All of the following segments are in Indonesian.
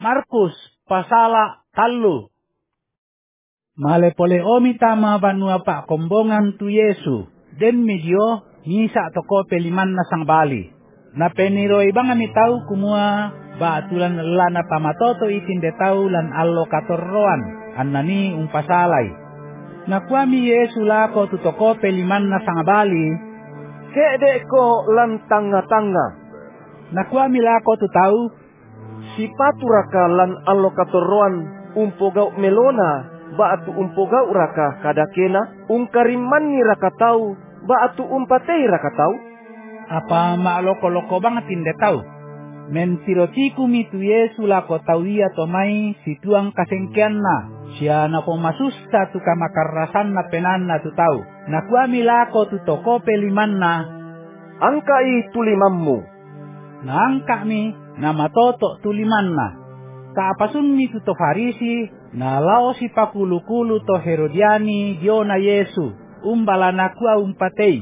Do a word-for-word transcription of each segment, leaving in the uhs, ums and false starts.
Markus pasala talu. Male pole omi tama banua pak kombongan tu Yesu. Den medio ngisa toko peliman na sang bali. Na peniro ibang ami tau kumua ba atulan lana pamatoto itin de tau lan allo katorroan annani umpasalay. Nakuami Yesu lako tu toko peliman na sang bali. Kede ko lan tanga-tanga. Nakuami lako tu tau. Si paturaka lan allo katorroan umpogau melona. Baatu umpogau raka kadakena ungkariman ni raka tau baatu umpatei raka tau. Apa mak loko-loko banget tinde tau. Men sirotiku mitu Yesu lako tau iya tomai situang kasengkian na. Siya na pemasusta tu kamakarasan na penan na tu tau. Nakuami lako tu toko peliman na. Angkai tulimammu. Na angka mi na matoto tuliman na. Kaapasun mi tu to Farisi na lao si pakulu-kulu to Herodiani dio na Yesu. Umbala nakua umpatei.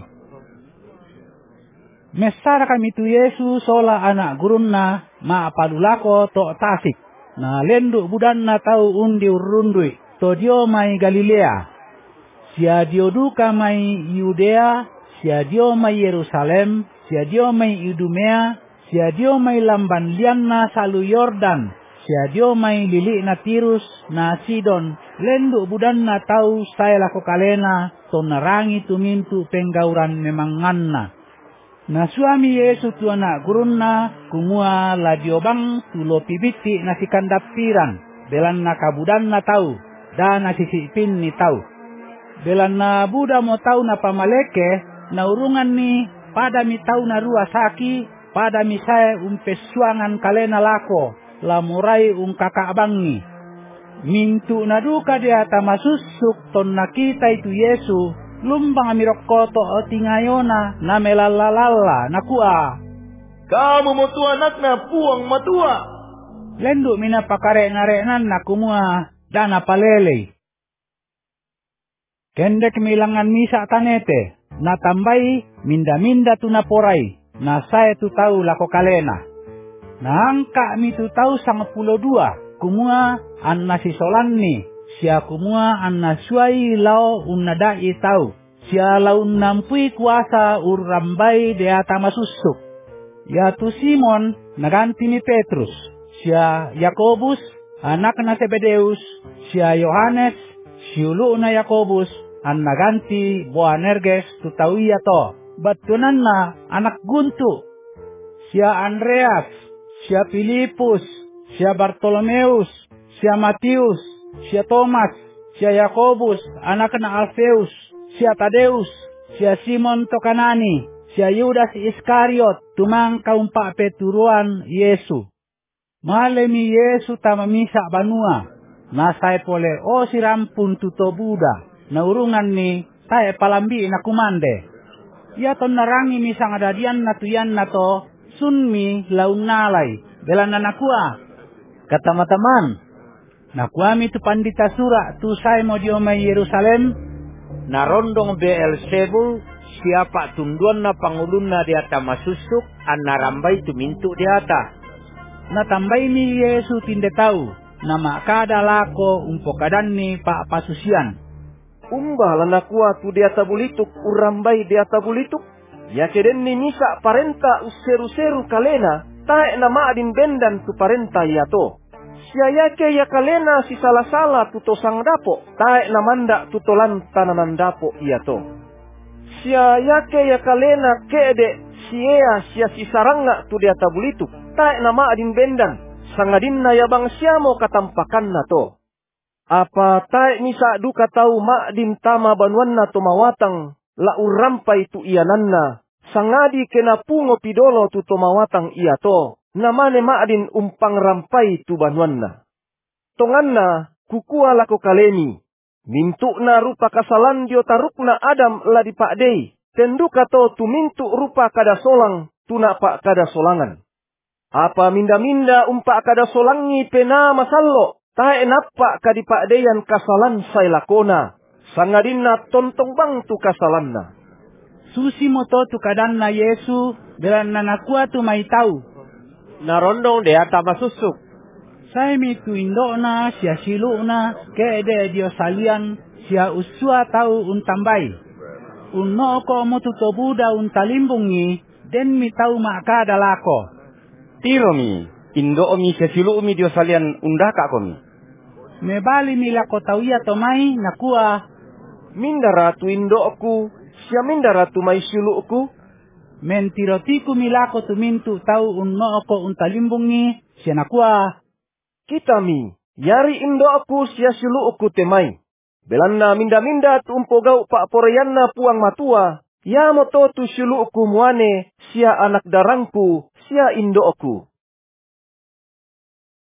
Mesara kami tu Yesu sola anak gurun na maapalulako to tasik. Na lenduk budan na tau undi urundui to dio mai Galilea. Sia dio duka mai Yudea, sia dio mai Yerusalem, sia dio mai Idumea, sia dio mai lamban lianna salu Yordan, sia dio mai lili na Tirus na Sidon. Lenduk budan na tau saya lako kalena to narangi tumintu penggauran memanganna. Na suami Yesu tu anak gurun na kumua la diobang tulo pibiti na si kandapiran. Belan na kabudan na tau dan na sisipin ni tau. Belan na buda mo tau na pamaleke na urungan ni pada mi tau na rua saki pada mi saya umpesuangan kalena lako la murai ung kakaabangi. Mintu na duka dia tamasusuk ton nakita itu Yesu. Lumbang amirokkoto o tingayona na melalalala nakua. Kamu motua anak na puang matua. Lendu mina pakare ngarenan na kumua dana palelei. Kendek milangan misa tanete. Na tambai minda-minda tu na porai. Na saya tu tau lako kalena. Na angka mi tu tau sangat pulo dua. Kumua anna si solanni. Sia kumua anna suai lao unnadai tau. Sia lau nampui kuasa urrambai deata masusuk. Ya tu Simon naganti ni Petrus. Sia Yakobus anak na Zebedeus. Sia Yohanes siulu na Yakobus an naganti Boanerges tu tau iya to. Batunan na anak guntu. Sia Andreas, sia Filipus, sia Bartolomeus, sia Matius, sia Thomas, sia Yakobus, anak na Alfeus, sia Tadeus, sia Simon Tokanani, sia Yudas Iskariot, tumang kaumpa peturuan Yesu. Malemi Yesu tamamisa banua, nasay pole o sirampun tuto Buddha, na urungan ni tae palambi na kumande. Yaton narangi misang adadian na tuyan na to, sunmi laun nalay, belan na nakua. Katama-taman, nakuami tu pandita sura tu say mo dio may Yerusalem. Narondong Beelzebul siapa tunduan na pangulun na diata masusuk an narambay tumintu diata. Natambay ni Yesu tinde tau na makada lako umpokadan ni pa pasusian. Umbala nakua tu diata bulituk urambay diata bulituk. Ya keden ni misa parenta useru-seru kalena tae na maadin bendan tu parenta yato. Siayake ya kalena si salah-salah tuto sang dapo, tae namanda tutolan tanaman dapo iato. Siayake ya kalena kede siea sia si saranga tu dia tabulitu, tae nama adin bendan, sangadin na yabang siamo katampakan na to. Apa tae misa duka tau maadin tama banuan na tumawatang, la urampai tu iananna, sangadi kena pungo pidolo tu tumawatang iato. Namane maadin umpang rampai tu banuanna. Tonganna kukua lako kaleni. Mintu na rupa kasalan dio tarukna Adam la di pakdei. Tendu kato tu mintu rupa kada solang tuna pak kada solangan. Apa minda-minda umpak kada solangi pena masallo. Tae napa kadi pakdeyan kasalan say lakona. Sangadinna tontong bang tu kasalanna. Susi moto tu kadanna Yesu belan na nakua tu may tau. Narondong dia tama susuk. Sai mi tu indona sia siluna ke de dio salian sia usua tau untambai. Unno ko motu tobuda untalimbungi den mi tau maka dalako. Tiro mi, indo mi sia silu mi dio salian undaka komi. Me bali mi lako tau ia tomai nakua. Mindara tu indoku, sia mindara tu mai siluku. Mentirotiku mi lako tu mintu tau unno ko untalimbungi sia nakua. Kita mi, yari indoku sia siluku temai. Belanna minda-minda tu umpo gau pak poreyanna puang matua. Ya moto tu siluku muane sia anak darangku sia indoku.